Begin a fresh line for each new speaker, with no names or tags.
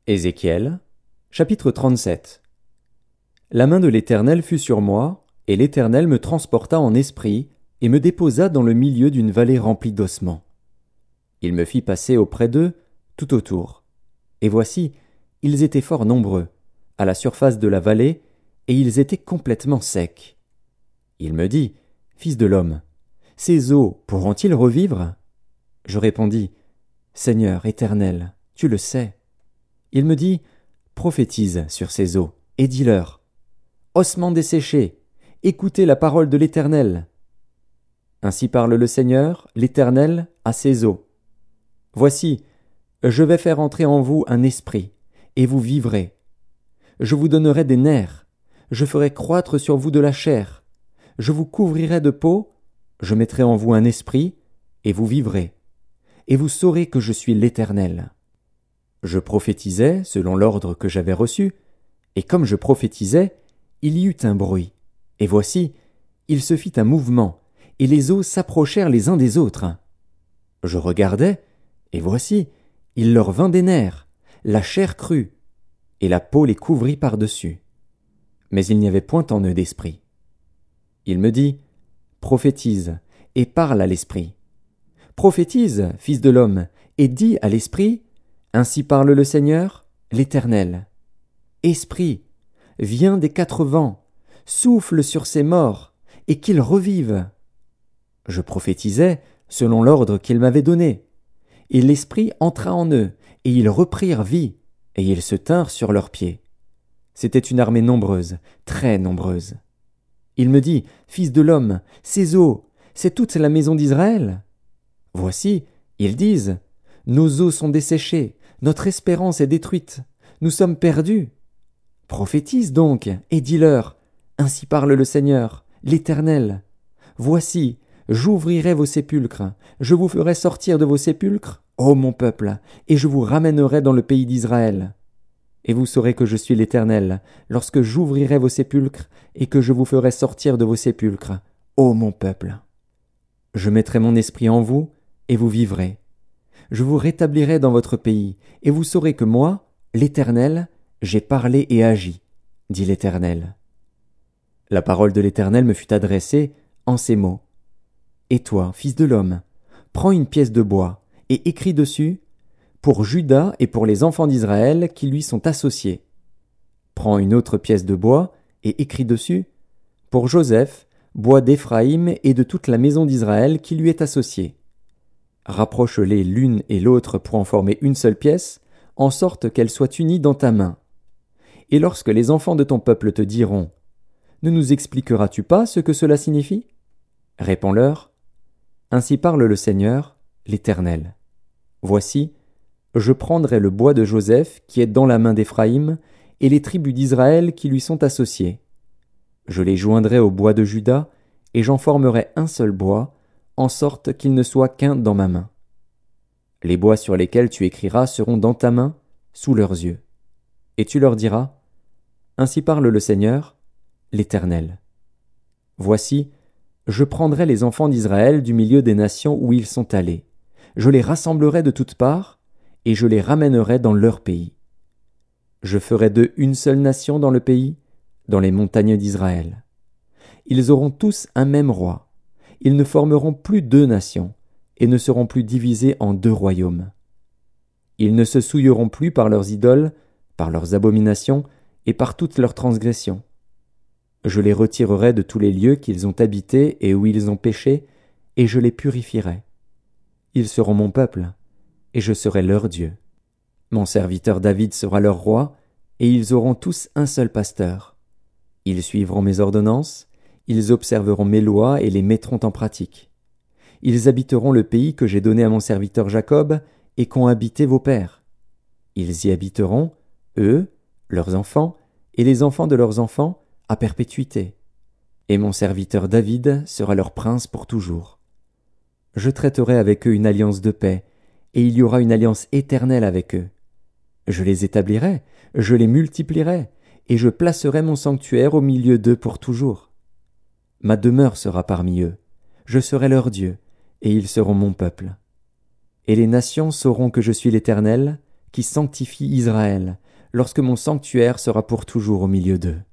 Ézéchiel, chapitre 37. La main de l'Éternel fut sur moi, et l'Éternel me transporta en esprit, et me déposa dans le milieu d'une vallée remplie d'ossements. Il me fit passer auprès d'eux, tout autour. Et voici, ils étaient fort nombreux, à la surface de la vallée, et ils étaient complètement secs. Il me dit, Fils de l'homme, ces eaux pourront-ils revivre? Je répondis, Seigneur éternel, tu le sais. Il me dit, prophétise sur ces eaux, et dis-leur, ossements desséchés, écoutez la parole de l'Éternel. Ainsi parle le Seigneur, l'Éternel, à ces eaux. Voici, je vais faire entrer en vous un esprit, et vous vivrez. Je vous donnerai des nerfs, je ferai croître sur vous de la chair, je vous couvrirai de peau, je mettrai en vous un esprit, et vous vivrez. Et vous saurez que je suis l'Éternel. Je prophétisais selon l'ordre que j'avais reçu, et comme je prophétisais, il y eut un bruit. Et voici, il se fit un mouvement, et les eaux s'approchèrent les uns des autres. Je regardais, et voici, il leur vint des nerfs, la chair crue, et la peau les couvrit par-dessus. Mais il n'y avait point en eux d'esprit. Il me dit, prophétise, et parle à l'esprit. Prophétise, fils de l'homme, et dis à l'esprit, ainsi parle le Seigneur, l'Éternel. Esprit, viens des quatre vents, souffle sur ces morts, et qu'ils revivent. Je prophétisais selon l'ordre qu'il m'avait donné. Et l'Esprit entra en eux, et ils reprirent vie, et ils se tinrent sur leurs pieds. C'était une armée nombreuse, très nombreuse. Il me dit, Fils de l'homme, ces eaux, c'est toute la maison d'Israël. Voici, ils disent, nos eaux sont desséchées, notre espérance est détruite, nous sommes perdus. Prophétise donc, et dis-leur, ainsi parle le Seigneur, l'Éternel. Voici, j'ouvrirai vos sépulcres, je vous ferai sortir de vos sépulcres, ô mon peuple, et je vous ramènerai dans le pays d'Israël. Et vous saurez que je suis l'Éternel, lorsque j'ouvrirai vos sépulcres, et que je vous ferai sortir de vos sépulcres, ô mon peuple. Je mettrai mon esprit en vous, et vous vivrez. Je vous rétablirai dans votre pays, et vous saurez que moi, l'Éternel, j'ai parlé et agi, dit l'Éternel. La parole de l'Éternel me fut adressée en ces mots. Et toi, fils de l'homme, prends une pièce de bois, et écris dessus, pour Juda et pour les enfants d'Israël qui lui sont associés. Prends une autre pièce de bois, et écris dessus, pour Joseph, bois d'Éphraïm et de toute la maison d'Israël qui lui est associée. Rapproche-les l'une et l'autre pour en former une seule pièce, en sorte qu'elles soient unies dans ta main. Et lorsque les enfants de ton peuple te diront, ne nous expliqueras-tu pas ce que cela signifie? Réponds-leur, ainsi parle le Seigneur, l'Éternel. Voici, je prendrai le bois de Joseph qui est dans la main d'Éphraïm et les tribus d'Israël qui lui sont associées. Je les joindrai au bois de Juda et j'en formerai un seul bois, en sorte qu'il ne soit qu'un dans ma main. Les bois sur lesquels tu écriras seront dans ta main, sous leurs yeux. Et tu leur diras, ainsi parle le Seigneur, l'Éternel. Voici, je prendrai les enfants d'Israël du milieu des nations où ils sont allés. Je les rassemblerai de toutes parts, et je les ramènerai dans leur pays. Je ferai d'eux une seule nation dans le pays, dans les montagnes d'Israël. Ils auront tous un même roi. Ils ne formeront plus deux nations, et ne seront plus divisés en deux royaumes. Ils ne se souilleront plus par leurs idoles, par leurs abominations, et par toutes leurs transgressions. Je les retirerai de tous les lieux qu'ils ont habités et où ils ont péché, et je les purifierai. Ils seront mon peuple, et je serai leur Dieu. Mon serviteur David sera leur roi, et ils auront tous un seul pasteur. Ils suivront mes ordonnances, ils observeront mes lois et les mettront en pratique. Ils habiteront le pays que j'ai donné à mon serviteur Jacob et qu'ont habité vos pères. Ils y habiteront, eux, leurs enfants, et les enfants de leurs enfants, à perpétuité. Et mon serviteur David sera leur prince pour toujours. Je traiterai avec eux une alliance de paix, et il y aura une alliance éternelle avec eux. Je les établirai, je les multiplierai, et je placerai mon sanctuaire au milieu d'eux pour toujours. Ma demeure sera parmi eux, je serai leur Dieu, et ils seront mon peuple. Et les nations sauront que je suis l'Éternel, qui sanctifie Israël, lorsque mon sanctuaire sera pour toujours au milieu d'eux.